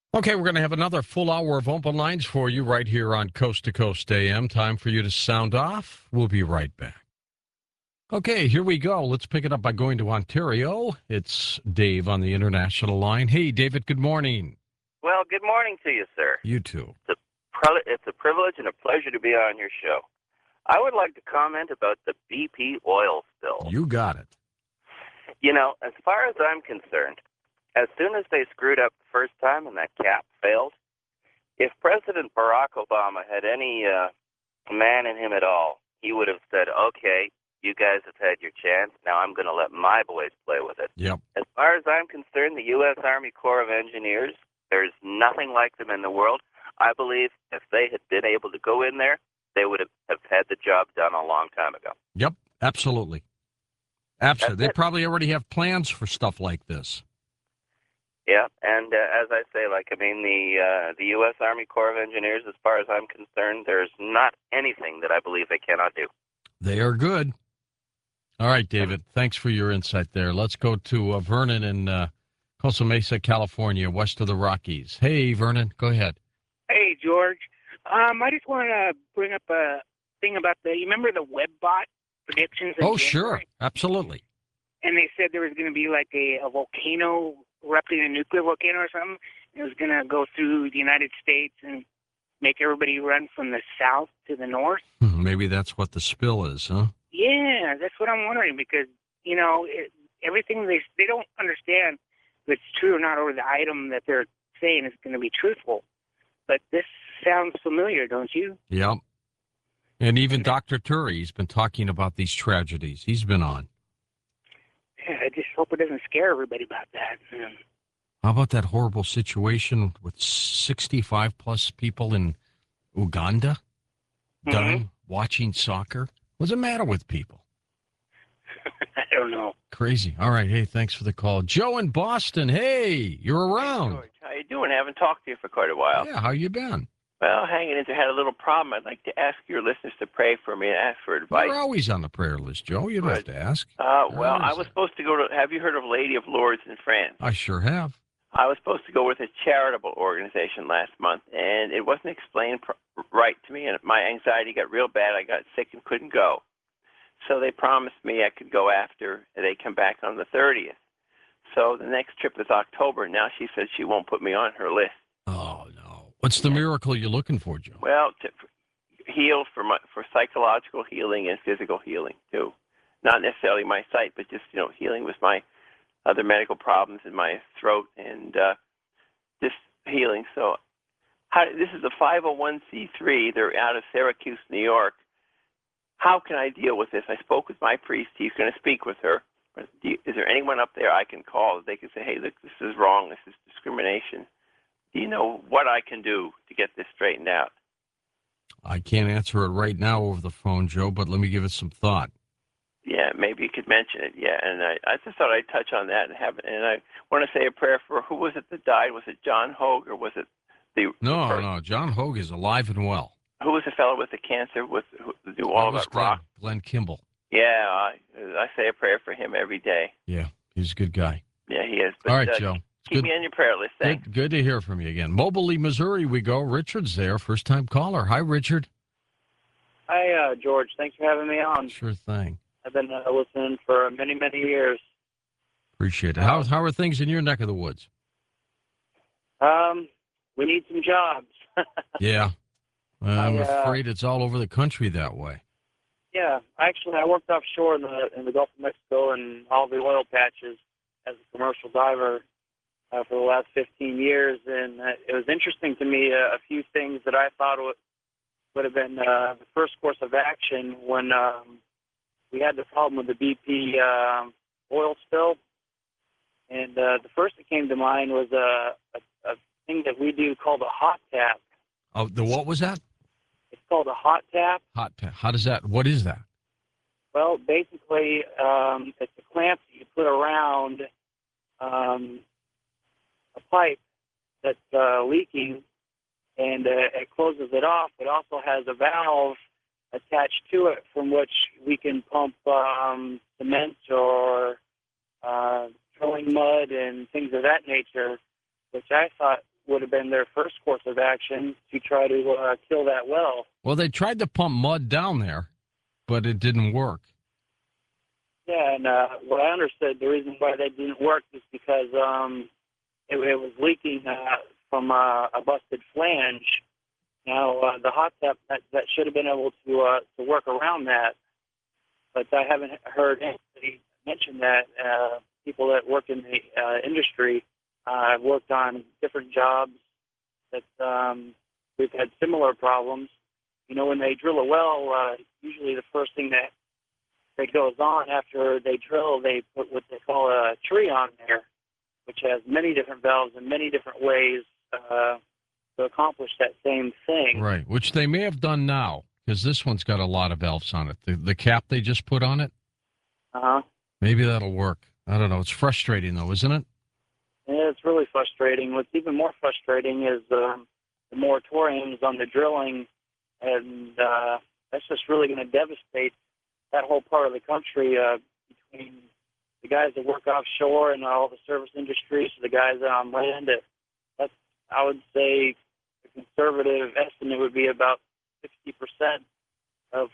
Okay, we're going to have another full hour of open lines for you right here on Coast to Coast AM. Time for you to sound off. We'll be right back. Okay, here we go. Let's pick it up by going to Ontario. It's Dave on the international line. Hey, David, good morning. Well, good morning to you, sir. You too. It's a privilege and a pleasure to be on your show. I would like to comment about the BP oil spill. You got it. You know, as far as I'm concerned, as soon as they screwed up the first time and that cap failed, if President Barack Obama had any man in him at all, he would have said, okay, you guys have had your chance. Now I'm going to let my boys play with it. Yep. As far as I'm concerned, the U.S. Army Corps of Engineers, there's nothing like them in the world. I believe if they had been able to go in there, they would have had the job done a long time ago. Yep, absolutely. Absolutely. They probably already have plans for stuff like this. Yeah, and as I say, the U.S. Army Corps of Engineers, as far as I'm concerned, there's not anything that I believe they cannot do. They are good. All right, David, thanks for your insight there. Let's go to Vernon in Costa Mesa, California, west of the Rockies. Hey, Vernon, go ahead. Hey, George. I just want to bring up a thing about you remember the WebBot predictions? Oh, sure. Absolutely. And they said there was going to be like a volcano erupting, a nuclear volcano or something. It was going to go through the United States and make everybody run from the south to the north. Maybe that's what the spill is, huh? Yeah, that's what I'm wondering because, everything they don't understand if it's true or not, or the item that they're saying is going to be truthful. But this sounds familiar, don't you? Yep. And even Dr. Turi, he's been talking about these tragedies. He's been on. Yeah, I just hope it doesn't scare everybody about that. How about that horrible situation with 65-plus people in Uganda dying watching soccer? What's the matter with people? I don't know. Crazy. All right. Hey, thanks for the call. Joe in Boston. Hey, you're around. Hey, George. How you doing? I haven't talked to you for quite a while. Yeah, how you been? Well, hanging in there. Had a little problem. I'd like to ask your listeners to pray for me and ask for advice. You're always on the prayer list, Joe. You don't have to ask. Well, I was supposed to go to, have you heard of Lady of Lourdes in France? I sure have. I was supposed to go with a charitable organization last month, and it wasn't explained right to me, and my anxiety got real bad. I got sick and couldn't go. So they promised me I could go after they come back on the 30th. So the next trip is October. Now she says she won't put me on her list. Oh, no. What's the miracle you're looking for, Joe? Well, to heal for psychological healing and physical healing, too. Not necessarily my sight, but just, healing with my other medical problems in my throat and just healing. So this is a 501c3. They're out of Syracuse, New York. How can I deal with this? I spoke with my priest. He's going to speak with her. Is there anyone up there I can call that they can say, hey, look, this is wrong. This is discrimination. Do you know what I can do to get this straightened out? I can't answer it right now over the phone, Joe, but let me give it some thought. Yeah, maybe you could mention it. Yeah, and I just thought I'd touch on that and have it. And I want to say a prayer for who was it that died? Was it John Hogue or was it the? No. John Hogue is alive and well. Who was the fellow with the cancer who knew all about rock? Glenn Kimball. Yeah, I say a prayer for him every day. Yeah, he's a good guy. Yeah, he is. But, all right, Joe. Keep me on your prayer list. Thanks. Good to hear from you again. Moberly, Missouri, we go. Richard's there, first-time caller. Hi, Richard. Hi, George. Thanks for having me on. Sure thing. I've been listening for many, many years. Appreciate it. How are things in your neck of the woods? We need some jobs. Yeah. I'm afraid it's all over the country that way. Yeah. Actually, I worked offshore in the Gulf of Mexico and all the oil patches as a commercial diver for the last 15 years. And it was interesting to me, a few things that I thought would have been the first course of action when we had the problem with the BP oil spill. And the first that came to mind was a thing that we do called a hot tap. Oh, what was that? It's called a hot tap. Hot tap. How does that? What is that? Well, basically, it's a clamp that you put around a pipe that's leaking, and it closes it off. It also has a valve attached to it from which we can pump cement or drilling mud and things of that nature, which I thought would have been their first course of action to try to kill that well. Well, they tried to pump mud down there, but it didn't work. Yeah, and what I understood, the reason why that didn't work is because it was leaking from a busted flange. Now, the hot tap, that should have been able to work around that, but I haven't heard anybody mention that. People that work in the industry have worked on different jobs that we've had similar problems. You know, when they drill a well, usually the first thing that goes on after they drill, they put what they call a tree on there, which has many different valves and many different ways to accomplish that same thing. Right, which they may have done now, because this one's got a lot of valves on it. The cap they just put on it, maybe that'll work. I don't know. It's frustrating, though, isn't it? Yeah, it's really frustrating. What's even more frustrating is the moratoriums on the drilling, and that's just really going to devastate that whole part of the country between the guys that work offshore and all the service industries to the guys on land. That's, I would say, the conservative estimate would be about 60% of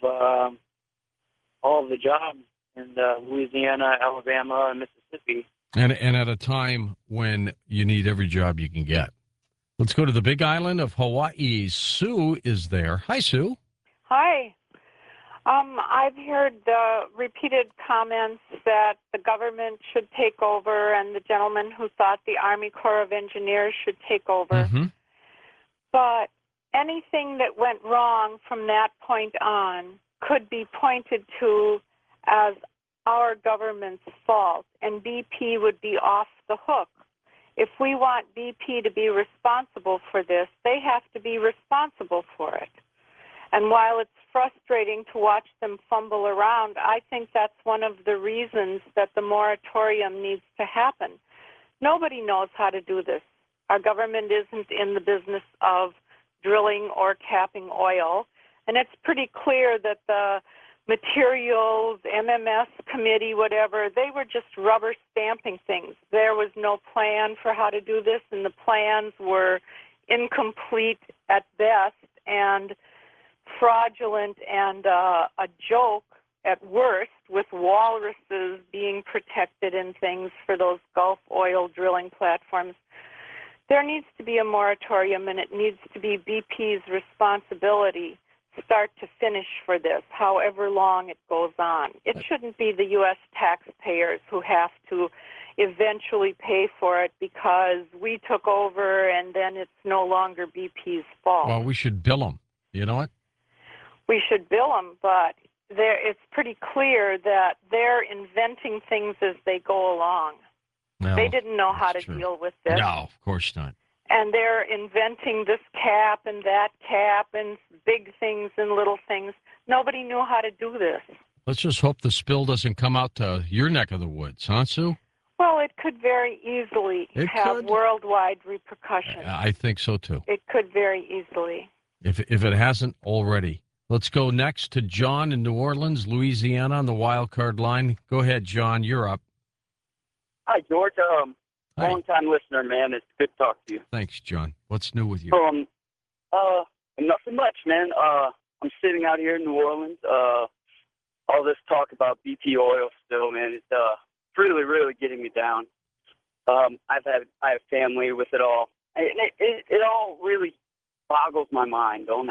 all of the jobs in Louisiana, Alabama, and Mississippi. And at a time when you need every job you can get. Let's go to the Big Island of Hawaii. Sue is there. Hi, Sue. Hi. I've heard the repeated comments that the government should take over and the gentleman who thought the Army Corps of Engineers should take over. Mm-hmm. But anything that went wrong from that point on could be pointed to as our government's fault, and BP would be off the hook. If we want BP to be responsible for this, they have to be responsible for it. And while it's frustrating to watch them fumble around, I think that's one of the reasons that the moratorium needs to happen. Nobody knows how to do this. Our government isn't in the business of drilling or capping oil, and it's pretty clear that the materials, MMS committee, whatever, they were just rubber stamping things. There was no plan for how to do this, and the plans were incomplete at best and fraudulent and a joke at worst, with walruses being protected and things for those Gulf oil drilling platforms. There needs to be a moratorium, and it needs to be BP's responsibility, start to finish, for this, however long it goes on. It shouldn't be the U.S. taxpayers who have to eventually pay for it because we took over and then it's no longer BP's fault. Well, we should bill them. You know what? We should bill them, but it's pretty clear that they're inventing things as they go along. No, they didn't know how to true. deal with this. No, of course not. And they're inventing this cap and that cap and big things and little things. Nobody knew how to do this. Let's just hope the spill doesn't come out to your neck of the woods, huh, Sue? Well, it could very easily have worldwide repercussions. I think so, too. It could very easily. If it hasn't already. Let's go next to John in New Orleans, Louisiana, on the wild card line. Go ahead, John. You're up. Hi, George. Hi. Long-time listener, man. It's good to talk to you. Thanks, John. What's new with you? Nothing much, man. I'm sitting out here in New Orleans. All this talk about BP oil still, man, it's really, really getting me down. I have family with it all. It all really boggles my mind on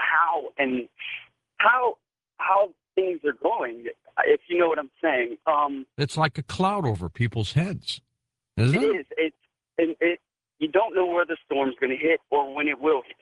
how things are going, if you know what I'm saying. It's like a cloud over people's heads, isn't it? It is. You don't know where the storm's going to hit or when it will hit.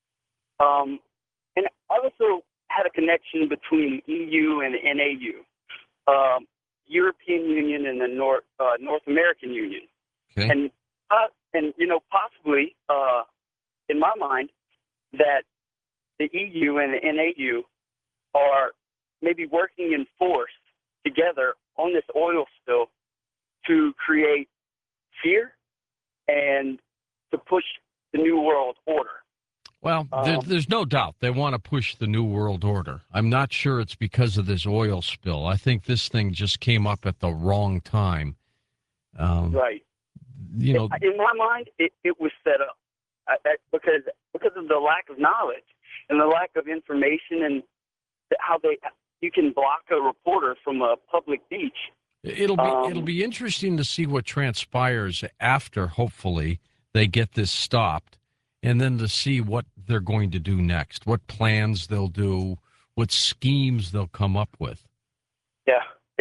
And I also had a connection between EU and NAU, European Union and the North American Union. Okay. And possibly, in my mind, that the EU and the NAU are maybe working in force together on this oil spill to create fear and to push the New World Order. Well, there's no doubt they want to push the New World Order. I'm not sure it's because of this oil spill. I think this thing just came up at the wrong time. Right. You know, in my mind, it was set up. knowledge and the lack of information and how you can block a reporter from a public beach. It'll be interesting to see what transpires after, hopefully, they get this stopped, and then to see what they're going to do next, what plans they'll do, what schemes they'll come up with. Yeah,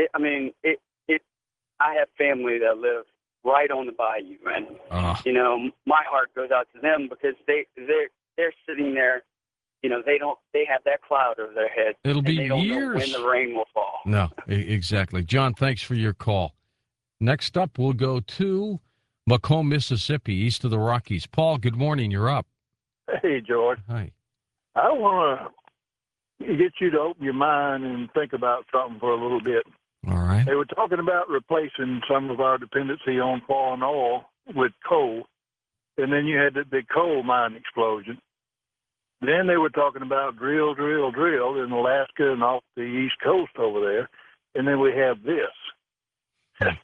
I have family that live right on the bayou, and my heart goes out to them because they're sitting there. They have that cloud over their head. It'll be they don't years know when the rain will fall. No, exactly. John, thanks for your call. Next up, we'll go to Macomb, Mississippi, east of the Rockies. Paul, good morning. You're up. Hey, George. Hi. I want to get you to open your mind and think about something for a little bit. All right. They were talking about replacing some of our dependency on foreign oil with coal, and then you had the big coal mine explosion. Then they were talking about drill in Alaska and off the East Coast over there, and then we have this.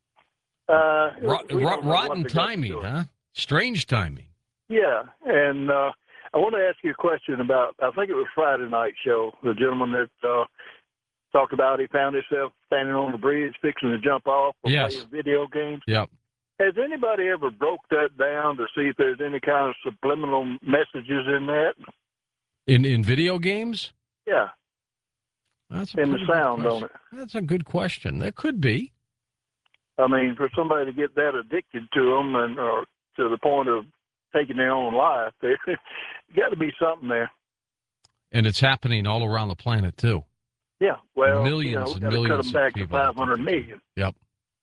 Rotten timing, huh? Strange timing. Yeah, and I want to ask you a question about, I think it was Friday night show, the gentleman that talked about he found himself standing on the bridge fixing to jump off or playing video games. Yep. Has anybody ever broke that down to see if there's any kind of subliminal messages in that? In video games? Yeah. That's in the sound on it. That's a good question. There could be. I mean, for somebody to get that addicted to them or to the point of taking their own life, there got to be something there. And it's happening all around the planet, too. Yeah, well, millions and millions cut them back of to 500 million. Yep.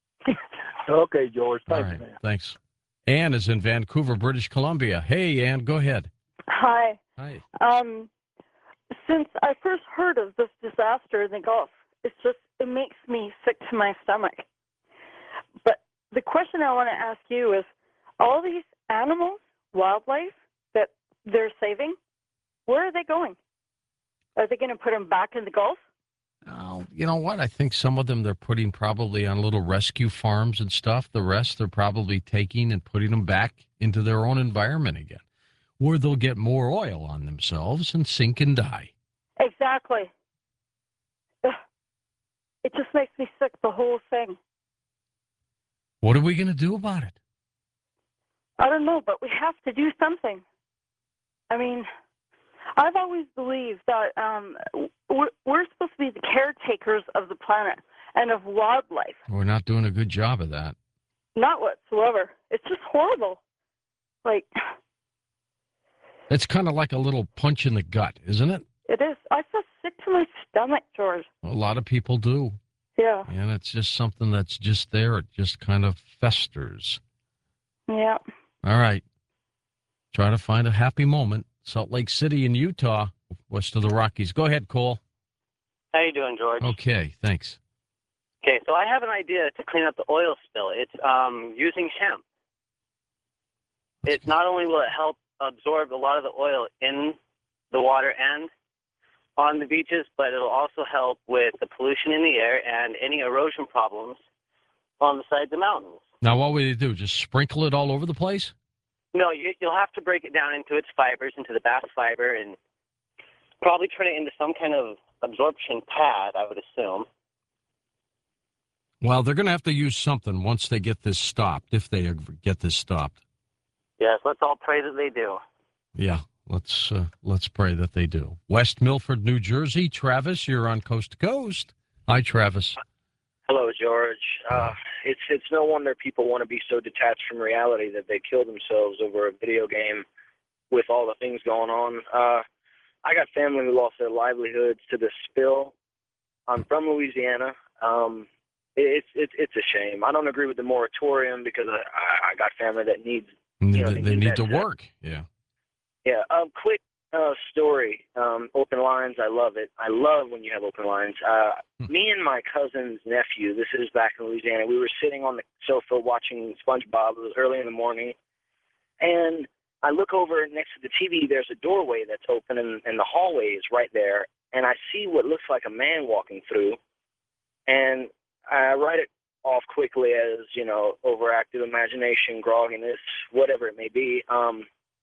Okay, George. All Thank right. you, man. Thanks. Ann is in Vancouver, British Columbia. Hey, Ann, go ahead. Hi. Hi. Since I first heard of this disaster in the Gulf, it makes me sick to my stomach. But the question I want to ask you is, all these animals, wildlife that they're saving, where are they going? Are they going to put them back in the Gulf? Oh, you know what? I think some of them they're putting probably on little rescue farms and stuff. The rest they're probably taking and putting them back into their own environment again, where they'll get more oil on themselves and sink and die. Exactly. Ugh. It just makes me sick, the whole thing. What are we going to do about it? I don't know, but we have to do something. I mean, I've always believed that we're supposed to be the caretakers of the planet and of wildlife. We're not doing a good job of that. Not whatsoever. It's just horrible. Like, it's kind of like a little punch in the gut, isn't it? it is. I feel sick to my stomach, George. A lot of people do. Yeah. And it's just something that's just there. It just kind of festers. Yeah. All right. Try to find a happy moment. Salt Lake City in Utah, west of the Rockies. Go ahead, Cole. How you doing, George? Okay, thanks. Okay, so I have an idea to clean up the oil spill. It's using hemp. It not only will it help absorb a lot of the oil in the water and on the beaches, but it'll also help with the pollution in the air and any erosion problems on the sides of the mountains. Now, what would they do? Just sprinkle it all over the place? No, you'll have to break it down into its fibers, into the bast fiber, and probably turn it into some kind of absorption pad, I would assume. Well, they're going to have to use something once they get this stopped, if they ever get this stopped. Yes, let's all pray that they do. Yeah, let's pray that they do. West Milford, New Jersey. Travis, you're on Coast to Coast. Hi, Travis. Hello, George. It's no wonder people want to be so detached from reality that they kill themselves over a video game with all the things going on. I got family who lost their livelihoods to the spill. I'm from Louisiana. It's a shame. I don't agree with the moratorium because I got family that needs. They need to work. Yeah. Yeah. Quick story. Open lines. I love it. I love when you have open lines. Me and my cousin's nephew. This is back in Louisiana. We were sitting on the sofa watching SpongeBob. It was early in the morning, and I look over next to the TV. There's a doorway that's open, and the hallway is right there. And I see what looks like a man walking through, and I write it off quickly as, overactive imagination, grogginess, whatever it may be.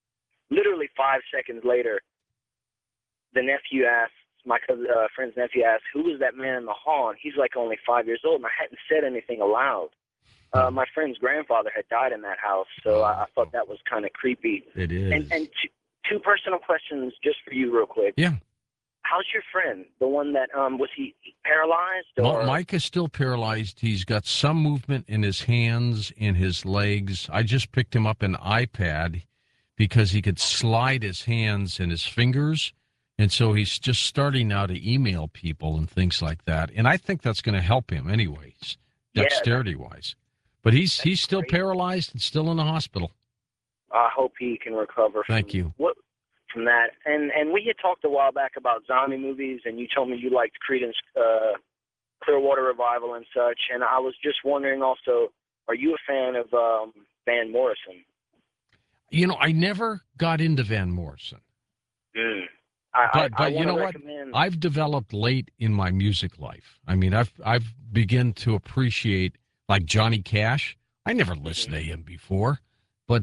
literally 5 seconds later, the nephew asks, my cousin, friend's nephew asks, who was that man in the hall? And he's like only 5 years old, and I hadn't said anything aloud. My friend's grandfather had died in that house, so I thought that was kind of creepy. It is. And two personal questions just for you real quick. Yeah. How's your friend? The one that, was he paralyzed? Or? Mike is still paralyzed. He's got some movement in his hands, in his legs. I just picked him up an iPad because he could slide his hands and his fingers. And so he's just starting now to email people and things like that. And I think that's going to help him anyways, dexterity-wise. But he's still paralyzed and still in the hospital. I hope he can recover Thank you. From that. And we had talked a while back about zombie movies, and you told me you liked Creedence Clearwater Revival and such. And I was just wondering also, are you a fan of Van Morrison? You know, I never got into Van Morrison. But you know what? I've developed late in my music life. I mean, I've begun to appreciate, like, Johnny Cash. I never listened to him before. But,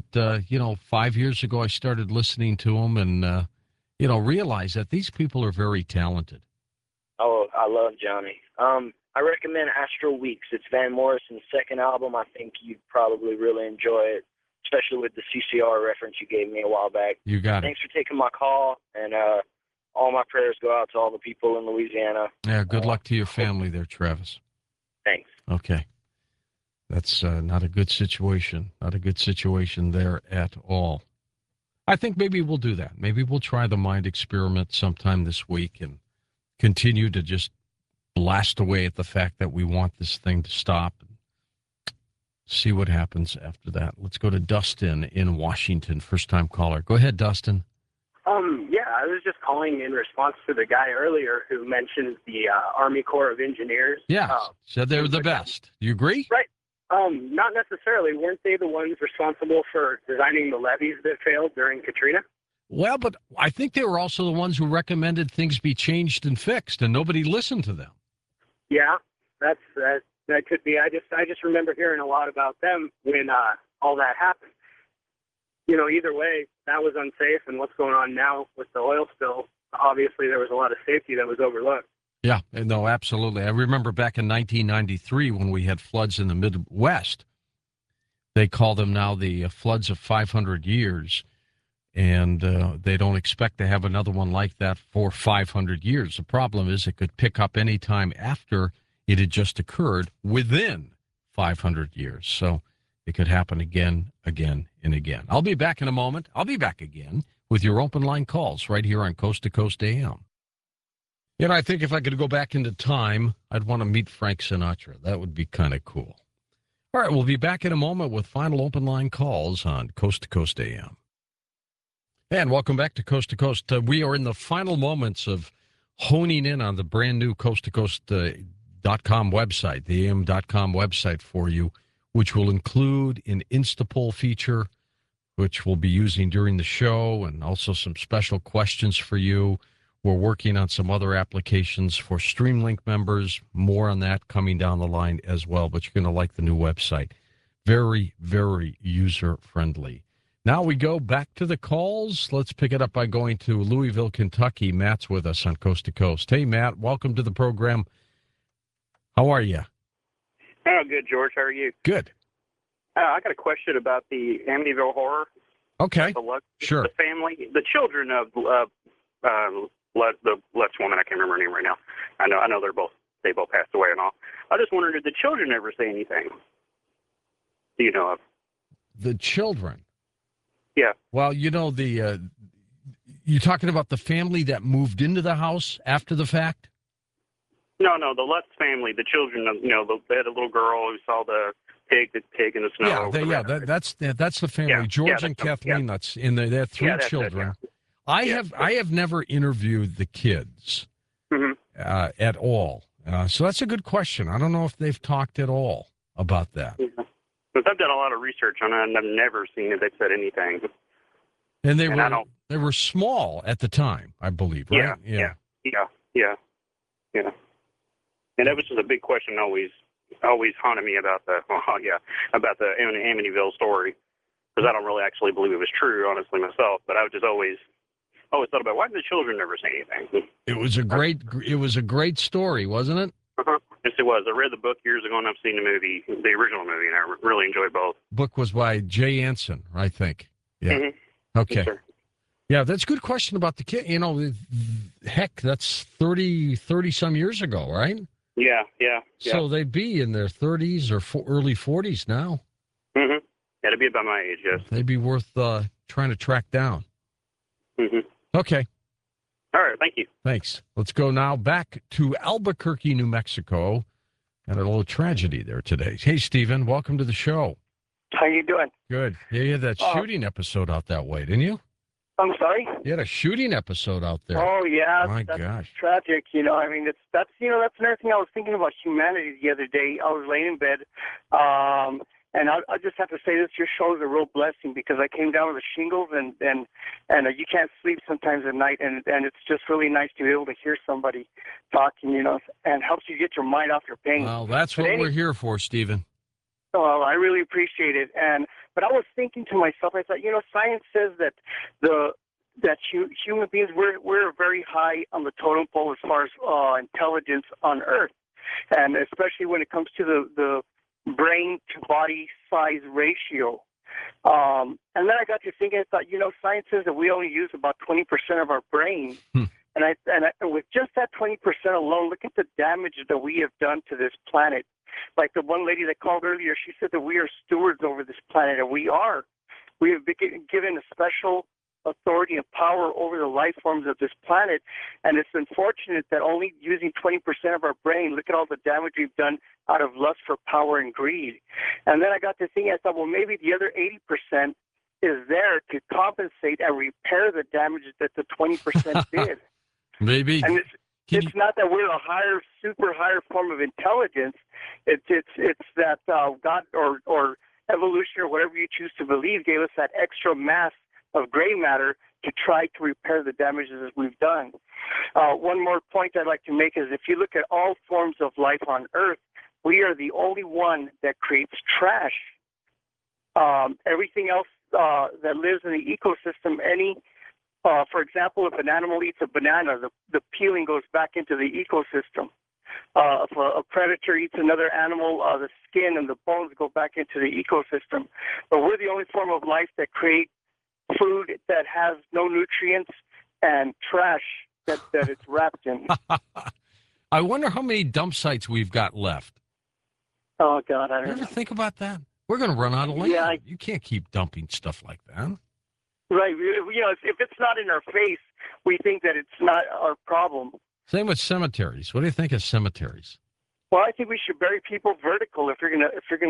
5 years ago, I started listening to him and, realized that these people are very talented. Oh, I love Johnny. I recommend Astral Weeks. It's Van Morrison's second album. I think you'd probably really enjoy it, especially with the CCR reference you gave me a while back. You got it. Thanks for taking my call, and all my prayers go out to all the people in Louisiana. Yeah, good luck to your family there, Travis. Thanks. Okay. That's not a good situation. Not a good situation there at all. I think maybe we'll do that. Maybe we'll try the mind experiment sometime this week and continue to just blast away at the fact that we want this thing to stop and see what happens after that. Let's go to Dustin in Washington, first-time caller. Go ahead, Dustin. Yeah, I was just calling in response to the guy earlier who mentioned the Army Corps of Engineers. Yeah, said they were the best. Do you agree? Right. Not necessarily. Weren't they the ones responsible for designing the levees that failed during Katrina? Well, but I think they were also the ones who recommended things be changed and fixed, and nobody listened to them. Yeah, that could be. I just remember hearing a lot about them when all that happened. You know, either way, that was unsafe, and what's going on now with the oil spill, obviously there was a lot of safety that was overlooked. Yeah, no, absolutely. I remember back in 1993 when we had floods in the Midwest. They call them now the floods of 500 years, and they don't expect to have another one like that for 500 years. The problem is it could pick up any time after it had just occurred within 500 years. So it could happen again, and again. I'll be back in a moment. I'll be back again with your open line calls right here on Coast to Coast AM. You know, I think if I could go back into time, I'd want to meet Frank Sinatra. That would be kind of cool. All right, we'll be back in a moment with final open line calls on Coast to Coast AM. And welcome back to Coast. We are in the final moments of honing in on the brand new coasttocoast.com website, the am.com website for you, which will include an Instapoll feature, which we'll be using during the show, and also some special questions for you. We're working on some other applications for StreamLink members. More on that coming down the line as well, but you're going to like the new website. Very, very user-friendly. Now we go back to the calls. Let's pick it up by going to Louisville, Kentucky. Matt's with us on Coast to Coast. Hey, Matt, welcome to the program. How are you? Oh, good, George. How are you? Good. I got a question about the Amityville Horror. Okay, sure. The family, the children of the Lutz woman. I can't remember her name right now. I know they both passed away and all. I just wondered, did the children ever say anything? Do you know of? The children? Yeah. Well, you know, you're talking about the family that moved into the house after the fact? No, the Lutz family, the children, they had a little girl who saw the pig in the snow. That's the family. Yeah, George and Kathleen Lutz, and they had three children. I have never interviewed the kids at all. So that's a good question. I don't know if they've talked at all about that. Because I've done a lot of research on it, and I've never seen if they've said anything. And they were small at the time, I believe, right? Yeah. And that was just a big question always haunted me about the Amityville story. because I don't really actually believe it was true, honestly, myself. But I was just always thought about, why did the children never say anything? It was a great story, wasn't it? Uh-huh. Yes, it was. I read the book years ago, and I've seen the movie, the original movie, and I really enjoyed both. Book was by Jay Anson, I think. Yeah. Mm-hmm. Okay. Yes, sir. Yeah, that's a good question about the kid. You know, heck, that's 30 some years ago, right? Yeah. So they'd be in their 30s or early 40s now. Mm-hmm. Yeah, to be about my age, yes. They'd be worth trying to track down. Mm-hmm. Okay. All right, thank you. Thanks. Let's go now back to Albuquerque, New Mexico. Had a little tragedy there today. Hey, Stephen, welcome to the show. How you doing? Good. Yeah, you had that shooting episode out that way, didn't you? I'm sorry? You had a shooting episode out there. Oh, yeah. My that's gosh. tragic. You know, I mean, that's another thing I was thinking about humanity the other day. I was laying in bed, and I just have to say this, your show is a real blessing because I came down with the shingles and you can't sleep sometimes at night, and it's just really nice to be able to hear somebody talking, you know, and helps you get your mind off your pain. Well, that's what we're here for, Stephen. Well, I really appreciate it. But I was thinking to myself, I thought, you know, science says that human beings, we're very high on the totem pole as far as intelligence on Earth, and especially when it comes to the brain to body size ratio. And then I got to thinking, I thought, you know, science says that we only use about 20% of our brain. And with just that 20% alone, look at the damage that we have done to this planet. Like the one lady that called earlier, she said that we are stewards over this planet, and we are. We have been given a special authority and power over the life forms of this planet, and it's unfortunate that only using 20% of our brain, look at all the damage we've done out of lust for power and greed. And then I got to thinking, I thought, well, maybe the other 80% is there to compensate and repair the damage that the 20% did. Maybe. And it's not that we're a super higher form of intelligence. It's that God or evolution or whatever you choose to believe gave us that extra mass of gray matter to try to repair the damages that we've done. One more point I'd like to make is if you look at all forms of life on Earth, we are the only one that creates trash. Everything else that lives in the ecosystem, for example, if an animal eats a banana, the peeling goes back into the ecosystem. If a predator eats another animal, the skin and the bones go back into the ecosystem. But we're the only form of life that creates food that has no nutrients and trash that it's wrapped in. I wonder how many dump sites we've got left. Oh, God, I don't know. You ever think about that? We're going to run out of land. Yeah, you can't keep dumping stuff like that. Right. You know, if it's not in our face, we think that it's not our problem. Same with cemeteries. What do you think of cemeteries? Well, I think we should bury people vertical if you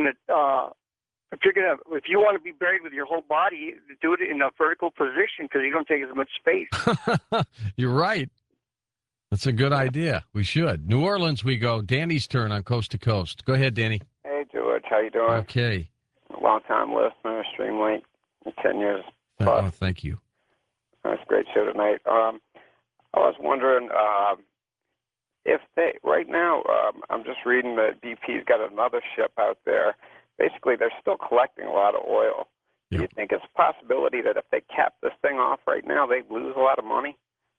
want to be buried with your whole body, do it in a vertical position because you don't take as much space. You're right. That's a good idea. We should. New Orleans we go. Danny's turn on Coast to Coast. Go ahead, Danny. Hey, George. How you doing? Okay. Long-time listener, Streamlink, 10 years plus. Oh, thank you. That's a great show tonight. I was wondering if right now, I'm just reading that BP's got another ship out there. Basically, they're still collecting a lot of oil. Yep. Do you think it's a possibility that if they cap this thing off right now, they lose a lot of money?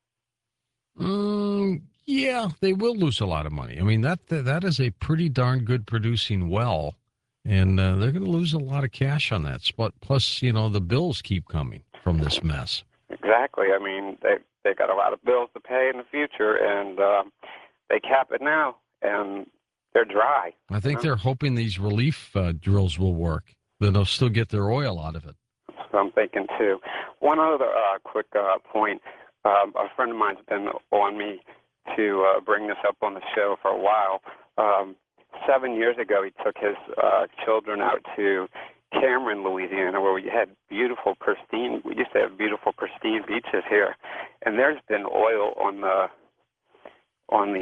Yeah, they will lose a lot of money. I mean, that is a pretty darn good producing well, and they're going to lose a lot of cash on that. Plus, you know, the bills keep coming from this mess. Exactly. I mean, they got a lot of bills to pay in the future, and they cap it now, and they're dry. I think they're hoping these relief drills will work. Then they'll still get their oil out of it. So I'm thinking, too. One other quick point. A friend of mine's been on me to bring this up on the show for a while. 7 years ago, he took his children out to Cameron, Louisiana, where we had we used to have beautiful, pristine beaches here. And there's been oil on the oil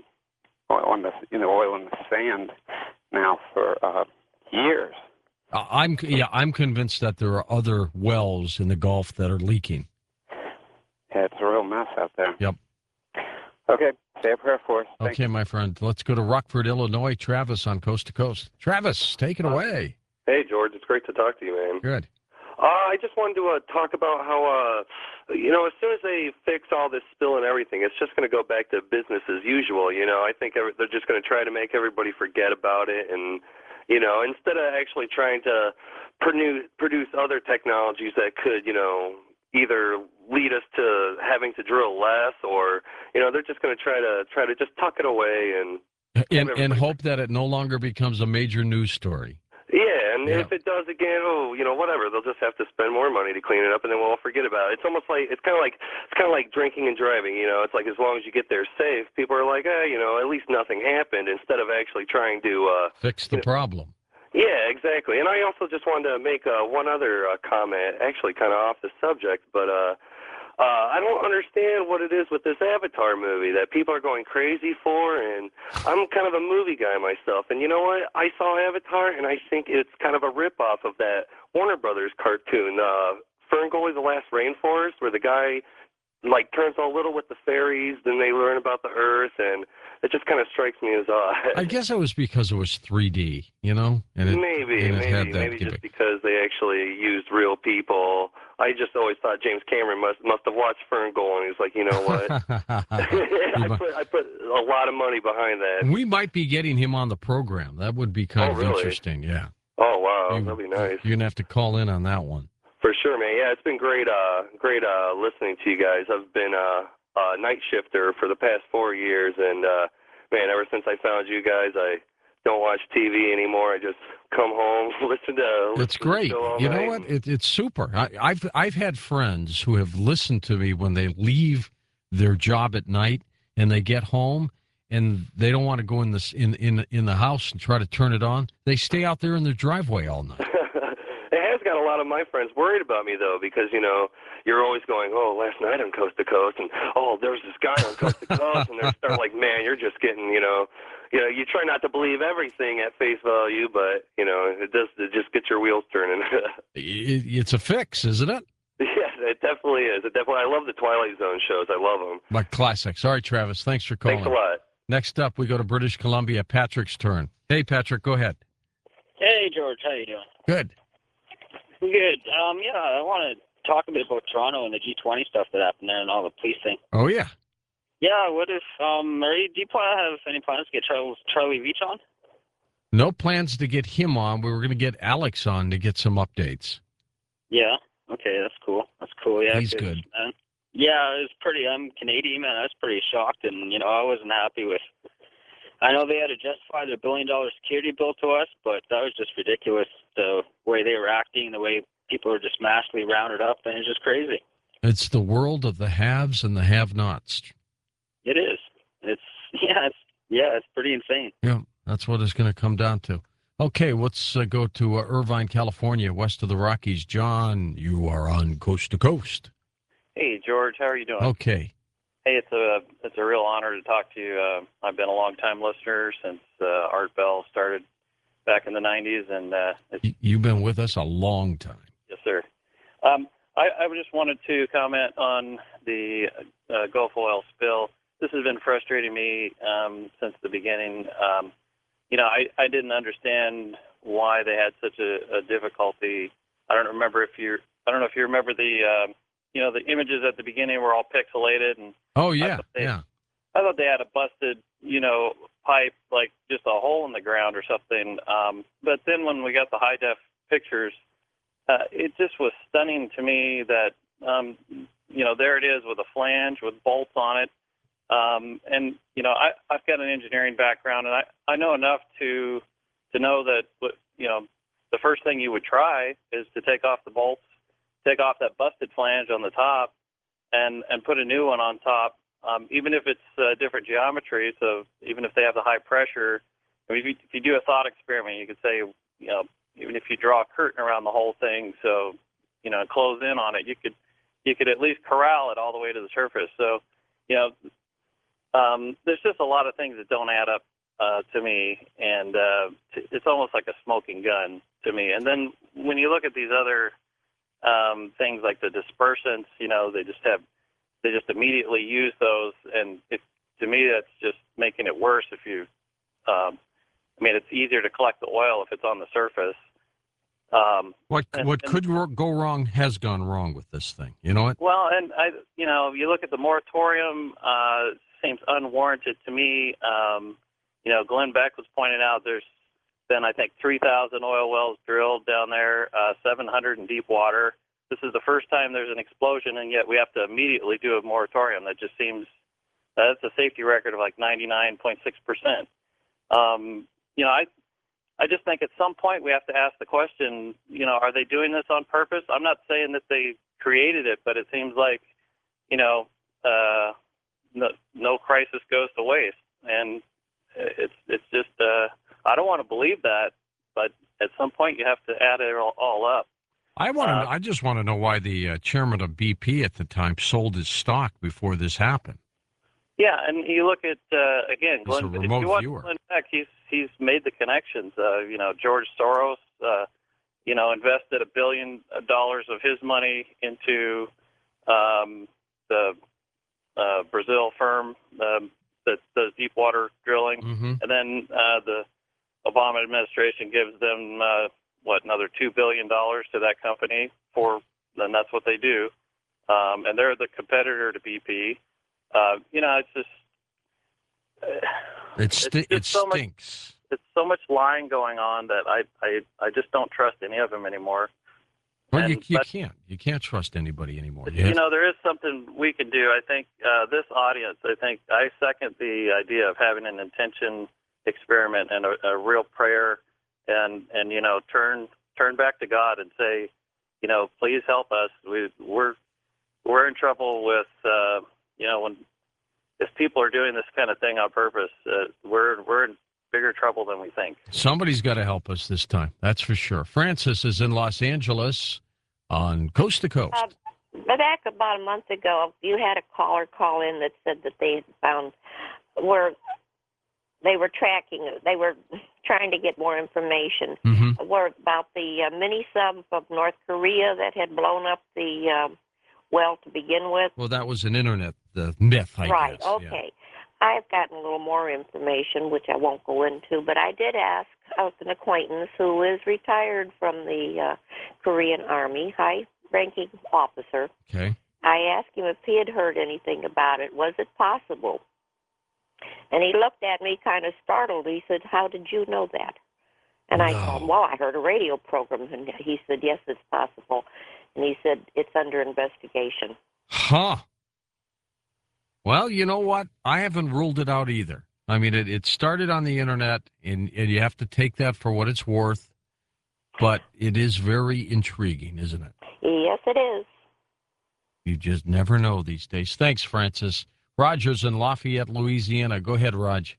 in the sand now for years. I'm convinced that there are other wells in the Gulf that are leaking. Yeah, it's a real mess out there. Yep. Okay, say a prayer for us. Okay, my friend. Let's go to Rockford, Illinois. Travis on Coast to Coast. Travis, take it away. Hey, George. It's great to talk to you, man. Good. I just wanted to talk about how, as soon as they fix all this spill and everything, it's just going to go back to business as usual. I think they're just going to try to make everybody forget about it. And, instead of actually trying to produce other technologies that could, either lead us to having to drill less or, they're just going to try to just tuck it away and hope that it no longer becomes a major news story. Yeah, and if it does again, whatever. They'll just have to spend more money to clean it up, and then we'll all forget about it. It's almost like it's kind of like drinking and driving. It's like as long as you get there safe, people are like, at least nothing happened. Instead of actually trying to fix the problem. Yeah, exactly. And I also just wanted to make one other comment, actually kind of off the subject, but I don't understand what it is with this Avatar movie that people are going crazy for, and I'm kind of a movie guy myself. And you know what? I saw Avatar, and I think it's kind of a ripoff of that Warner Brothers cartoon, Ferngully the Last Rainforest, where the guy turns all little with the fairies, then they learn about the Earth, and it just kind of strikes me as odd. I guess it was because it was 3D, and maybe just because they actually used real people. I just always thought James Cameron must have watched Ferngully, and he's like, you know what? I put a lot of money behind that. We might be getting him on the program. That would be kind of interesting, yeah. Oh, wow, that'd be nice. You're going to have to call in on that one. For sure, man. Yeah, it's been great listening to you guys. I've been a night shifter for the past 4 years, and, man, ever since I found you guys, I don't watch TV anymore. I just come home, listen to It's great. You know what? It's super. I've had friends who have listened to me when they leave their job at night and they get home and they don't want to go in the house and try to turn it on. They stay out there in their driveway all night. It has got a lot of my friends worried about me, though, because, you're always going, last night on Coast to Coast, and, there was this guy on Coast to Coast, and they're like, man, you're just getting, you try not to believe everything at face value, but, it just gets your wheels turning. It's a fix, isn't it? Yeah, it definitely is. I love the Twilight Zone shows. I love them. My classics. All right, Travis, thanks for calling. Thanks a lot. Next up, we go to British Columbia. Patrick's turn. Hey, Patrick, go ahead. Hey, George. How you doing? Good. Good. I want to talk a bit about Toronto and the G20 stuff that happened there and all the police thing. Oh, yeah. Yeah, what if, do you have any plans to get Charlie Veach on? No plans to get him on. We were going to get Alex on to get some updates. Yeah. Okay, that's cool. Yeah, he's good. Man. Yeah, it was pretty. I'm Canadian, man. I was pretty shocked, and I wasn't happy with. I know they had to justify their $1 billion security bill to us, but that was just ridiculous. The way they were acting, the way people were just massively rounded up, and it's just crazy. It's the world of the haves and the have-nots. It is. It's pretty insane. Yeah, that's what it's going to come down to. Okay, let's go to Irvine, California, west of the Rockies. John, you are on Coast to Coast. Hey, George, how are you doing? Okay. Hey, it's a real honor to talk to you. I've been a long-time listener since Art Bell started back in the 90s, and you've been with us a long time. Yes, sir. I just wanted to comment on the Gulf oil spill. This has been frustrating me since the beginning. I didn't understand why they had such a difficulty. I don't know if you remember the the images at the beginning were all pixelated, and oh yeah, I thought they had a busted pipe, like just a hole in the ground or something. But then when we got the high def pictures, it just was stunning to me that there it is with a flange with bolts on it. And I've got an engineering background, and I know enough to know that the first thing you would try is to take off the bolts, take off that busted flange on the top, and put a new one on top, even if it's different geometry. So even if they have the high pressure, if you do a thought experiment, you could say even if you draw a curtain around the whole thing, so close in on it, you could at least corral it all the way to the surface. So there's just a lot of things that don't add up to me, and it's almost like a smoking gun to me. And then when you look at these other things like the dispersants, they just immediately use those, and to me that's just making it worse. If you, it's easier to collect the oil if it's on the surface. What could go wrong has gone wrong with this thing. You know what? Well, and you look at the moratorium, seems unwarranted to me. Glenn Beck was pointing out there's been, I think, 3,000 oil wells drilled down there, 700 in deep water. This is the first time there's an explosion, and yet we have to immediately do a moratorium. That just seems, that's a safety record of like 99.6%. I just think at some point we have to ask the question, are they doing this on purpose? I'm not saying that they created it, but it seems like, no crisis goes to waste. And it's just, I don't want to believe that, but at some point you have to add it all up. I just want to know why the chairman of BP at the time sold his stock before this happened. Yeah, and you look at again, Glenn. If you watch viewer. Glenn Beck, he's made the connections. George Soros, invested $1 billion of his money into the Brazil firm that does deep water drilling, and then the Obama administration gives them another $2 billion to that company then that's what they do, and they're the competitor to BP. It's just it so stinks. It's so much lying going on that I just don't trust any of them anymore. Well, you can't trust anybody anymore. There is something we can do. I think this audience. I second the idea of having an intention experiment and a real prayer, and turn back to God and say, please help us. We're in trouble with if people are doing this kind of thing on purpose, we're in bigger trouble than we think. Somebody's got to help us this time. That's for sure. Francis is in Los Angeles on Coast to Coast. Back about a month ago, you had a caller call in that said that they had found where they were tracking. They were trying to get more information. Were about the mini sub of North Korea that had blown up the well to begin with. Well, that was an internet myth, I right, guess. okay. Yeah. I've gotten a little more information, which I won't go into, but I did ask an acquaintance who is retired from the Korean Army, high-ranking officer. Okay. I asked him if he had heard anything about it. Was it possible? And he looked at me kind of startled. He said, "How did you know that?" And I told him, "Well, I heard a radio program." And he said, "Yes, it's possible." And he said, "It's under investigation." Huh. Well, you know what? I haven't ruled it out either. I mean, it started on the internet, and you have to take that for what it's worth. But it is very intriguing, isn't it? Yes, it is. You just never know these days. Thanks, Francis. Roger's in Lafayette, Louisiana. Go ahead, Raj.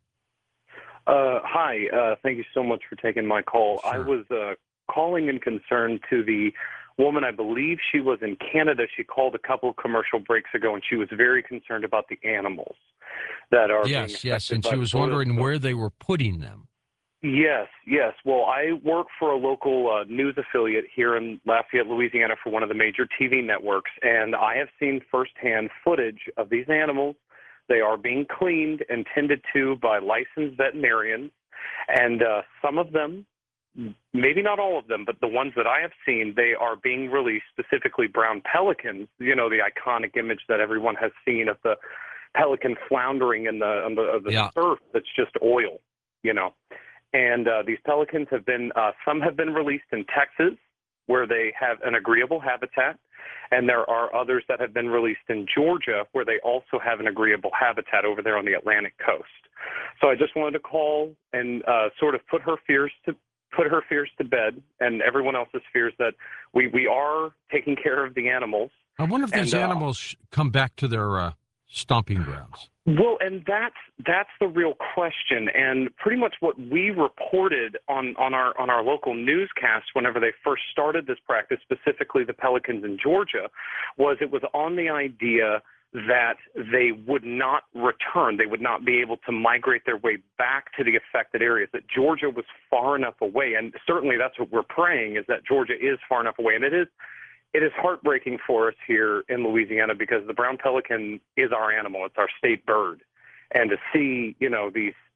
Hi. Thank you so much for taking my call. Sure. I was calling in concern to the woman. I believe she was in Canada. She called a couple of commercial breaks ago, and she was very concerned about the animals that are being affected and by she was oil wondering spill. where they were putting them. Yes. Well, I work for a local news affiliate here in Lafayette, Louisiana, for one of the major TV networks, and I have seen firsthand footage of these animals. They are being cleaned and tended to by licensed veterinarians, and some of them, maybe not all of them, but the ones that I have seen, they are being released, specifically brown pelicans, the iconic image that everyone has seen of the pelican floundering in the surf that's just oil, And these pelicans have been, some have been released in Texas, where they have an agreeable habitat, and there are others that have been released in Georgia, where they also have an agreeable habitat over there on the Atlantic coast. So I just wanted to call and sort of put her fears to bed, and everyone else's fears that we are taking care of the animals. I wonder if these animals come back to their stomping grounds. Well, and that's the real question. And pretty much what we reported on our local newscast whenever they first started this practice, specifically the pelicans in Georgia, was it was on the idea that they would not return. They would not be able to migrate their way back to the affected areas, that Georgia was far enough away. And certainly that's what we're praying, is that Georgia is far enough away. And it is heartbreaking for us here in Louisiana, because the brown pelican is our animal. It's our state bird. And to see, these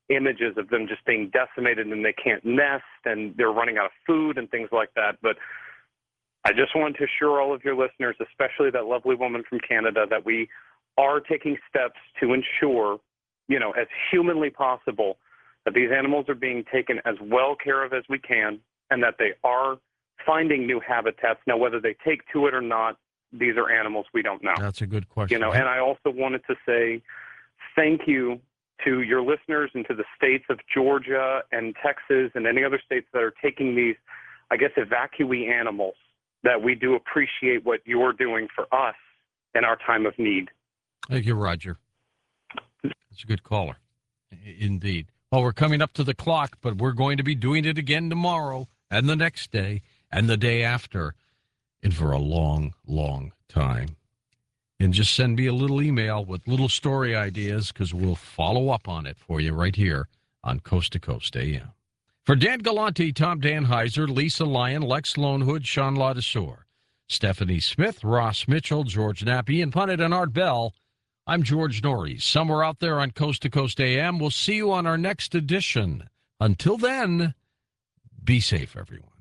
images of them just being decimated and they can't nest and they're running out of food and things like that. But I just want to assure all of your listeners, especially that lovely woman from Canada, that we are taking steps to ensure, as humanly possible, that these animals are being taken as well care of as we can and that they are finding new habitats. Now, whether they take to it or not, these are animals we don't know. That's a good question. And I also wanted to say thank you to your listeners and to the states of Georgia and Texas and any other states that are taking these, I guess, evacuee animals, that we do appreciate what you're doing for us in our time of need. Thank you, Roger. That's a good caller. Indeed. Well, we're coming up to the clock, but we're going to be doing it again tomorrow and the next day and the day after and for a long, long time. And just send me a little email with little story ideas because we'll follow up on it for you right here on Coast to Coast AM. For Dan Galante, Tom Danheiser, Lisa Lyon, Lex Lonehood, Sean Ladesseur, Stephanie Smith, Ross Mitchell, George Knapp, Ian Punnett, and Art Bell, I'm George Norrie. Somewhere out there on Coast to Coast AM. We'll see you on our next edition. Until then, be safe, everyone.